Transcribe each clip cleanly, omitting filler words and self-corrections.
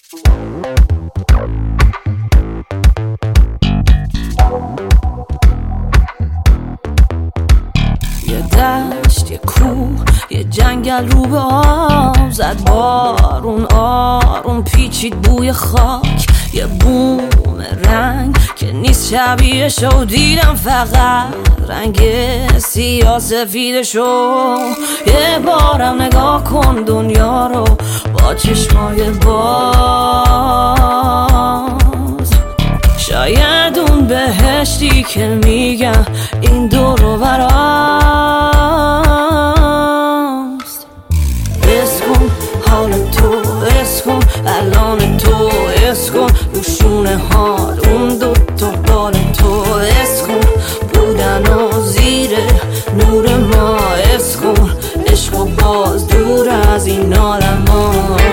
یه دشت، یه کوه، یه جنگل رو به آب زد بارون، آروم پیچید بوی خاک، یه بوم رنگ که نیست شبیهشو دیدم، فقط رنگ سیاه سفیدشو. یه بارم نگاه کن دنیا رو با چشمای باز، شاید اون بهشتی که میگم این دور و براست. حس کن حال تو، حس کن الان تو، حس کن روشونه حال اون دوتا بال تو، حس کن بودن و زیر نور ما، حس کن عشق و باز دور از این عالم ها.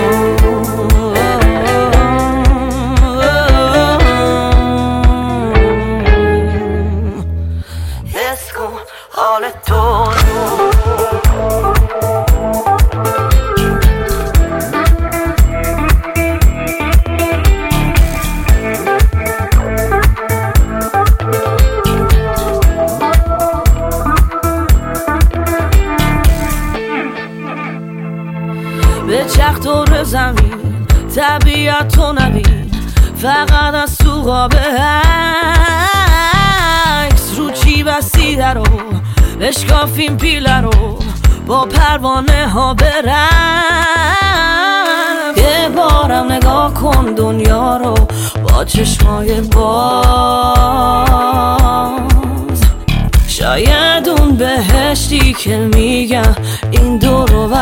حس کن حال تو. به چرخ دور زمین طبیعت تو نبین، فقط از تو قاب عکس رو چی بسیده رو بشکافیم پیله رو با پروانه ها برم. یه بارم نگاه کن دنیا رو با چشمای باز، شاید اون بهشتی که میگم این دور و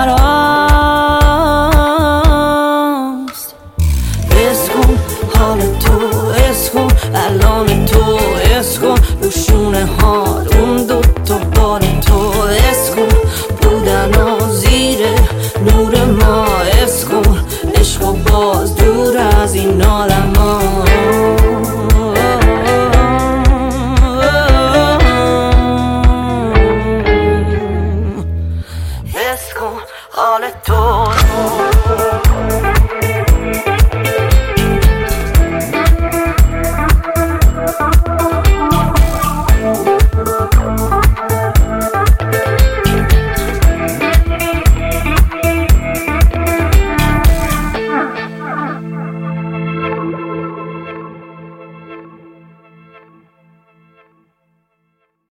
براست. حس کن حال تو، حس کن الان تو، حس کن روشونه حال اون دوتا بال تو، حس کن بودن و زیر نور ما، حس کن عشق و باز دور از این عالم ها. حس کن حال تو.